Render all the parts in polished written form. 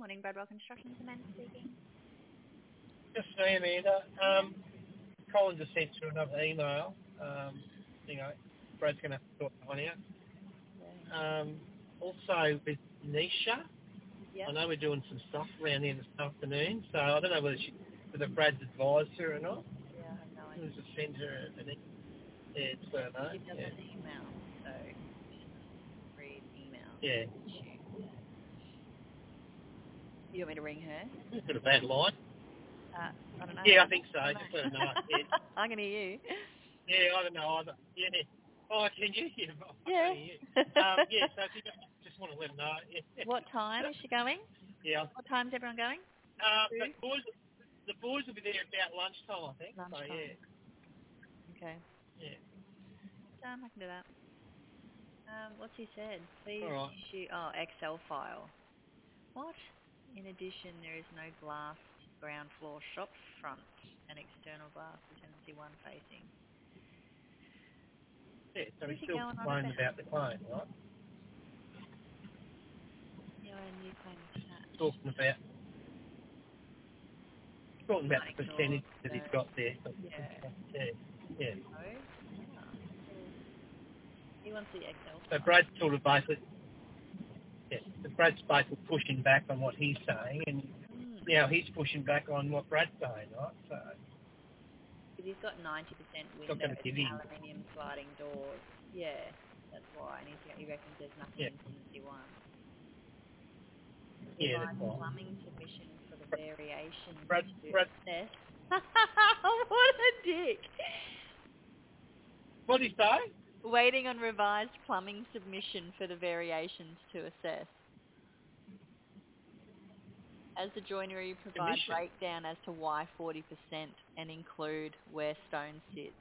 morning, Bradwell Construction. Samantha speaking. Just me, Amanda. Colin just sent through another email. Brad's going to have to sort that one out. Yeah. Also with Nisha, Yep. I know we're doing some stuff around here this afternoon, so I don't know whether Brad's advised her or not. Yeah, I have no idea. We'll just send her an email. Yeah, it's no. She doesn't email, so read email. Yeah. You want me to ring her? It's got a bad line. I don't know. Yeah, I think so. Just let her know. Yeah. I can hear you. Yeah, I don't know either. Yeah. Oh, can you? Yeah. I Yeah. can hear you. So if you just want to let her know. Yeah. What time is she going? Yeah. What time's everyone going? The boys will be there about lunchtime, I think. Lunchtime. So, yeah. Okay. Yeah. I can do that. What's he said? Please All right. issue... Oh, Excel file. What? In addition, there is no glass ground floor shop front and external glass for tenancy one facing. Yeah, so What's he's he still going on complaining about the claim, right? Yeah, and new claim attached. Talking about the percentage that he's got there. Yeah. Oh? He wants the Excel So file. Brad's sort of basically, Brad's basically pushing back on what he's saying, and now he's pushing back on what Brad's saying, right? So Because he's got 90% window aluminium sliding doors. Yeah, that's why. And he reckons there's nothing in tenancy one. Yeah, that's right. Plumbing submission for the variation Brad. assess. What a dick. What did he say? Waiting on revised plumbing submission for the variations to assess. As the joinery provide breakdown as to why 40% and include where stone sits.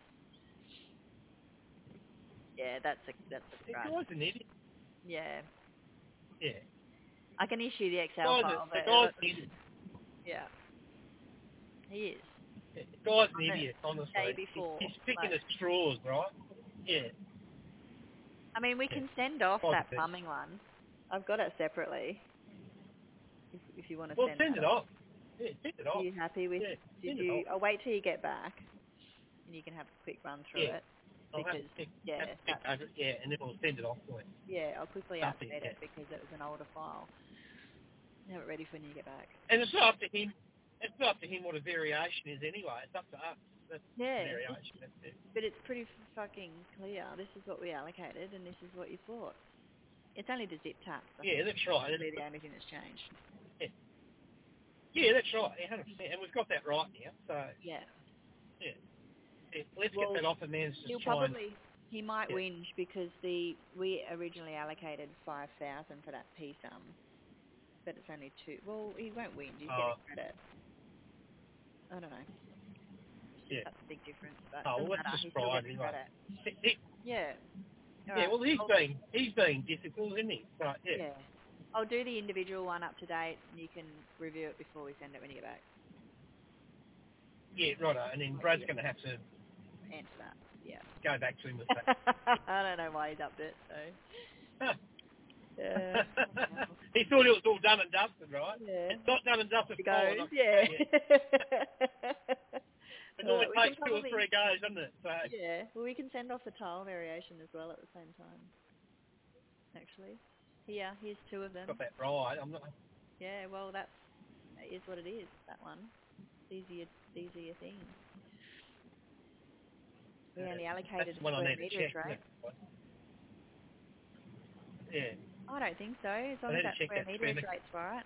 Yeah, that's a guy's an idiot. Yeah. Yeah. I can issue the Excel file. The guy's an idiot. Yeah. He is. Yeah, the guy's an idiot, honestly. Day before, he's picking at straws, right? Yeah. I mean, we can send off that plumbing one. I've got it separately. If you want to send it off. Yeah, send it off. Are you happy with? Yeah, I'll wait till you get back, and you can have a quick run through it. Because and then we'll send it off to him. Yeah, I'll quickly update it because it was an older file. Have it ready for when you get back. And it's not up to him. It's not up to him what a variation is anyway. It's up to us. That's the variation. That's it. But it's pretty fucking clear. This is what we allocated, and this is what you thought. It's only the zip taps. Yeah, that's right. That's really the only thing that's changed. Yeah, that's right. 100%. And we've got that right now. So yeah. Let's get that off and then just he might whinge because we originally allocated 5,000 for that P-sum, but it's only 2. Well, he won't whinge. He's getting credit. I don't know. Yeah. That's a big difference. But let's just try it anyway. Yeah. Yeah, well, he's being difficult, isn't he? Right, yeah. I'll do the individual one up to date, and you can review it before we send it when you get back. Yeah, righto. And then Brad's going to have to answer that. Yeah. Go back to him with that. I don't know why he's upped it, so. He thought it was all done and dusted, right? Yeah. It's not done and dusted. It goes, yeah. It only takes 2 or 3 goes, doesn't it? So. Yeah. Well, we can send off the tile variation as well at the same time. Actually. Here, here's 2 of them. Got that right. I'm not. Yeah. Well, that is what it is. That one. These are your things. We only allocated square meters, right? Yeah. I don't think so. As long as that square meters rate's right.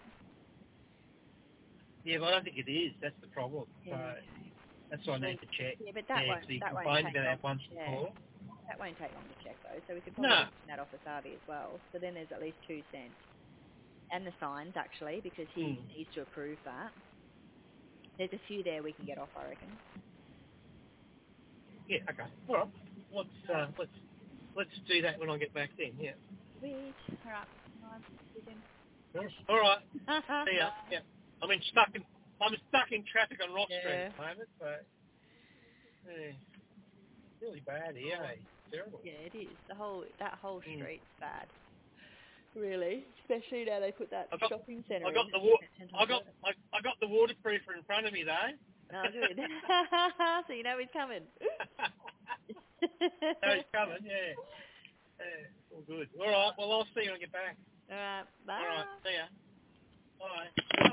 Yeah, but I don't think it is. That's the problem. Yeah. So that's what I need to check. Yeah, but that won't take long to check. That won't take long to check though. So we could probably send that off to Savi as well. So then there's at least 2 cents. And the signs actually, because he needs to approve that. There's a few there we can get off, I reckon. Yeah, okay. All right. Let's do that when I get back then, yeah. Sweet. All right. All right. See ya. Yeah. I'm stuck in traffic on Rock Street at the moment, so really bad here, eh? Terrible. Yeah, it is. That whole street's bad. Really, especially now they put that shopping centre. I got the waterproofer in front of me though. Oh, good. So you know he's coming. No, he's coming. Yeah. All good. All right. Well, I'll see you when I get back. All right. Bye. All right. See ya. Bye.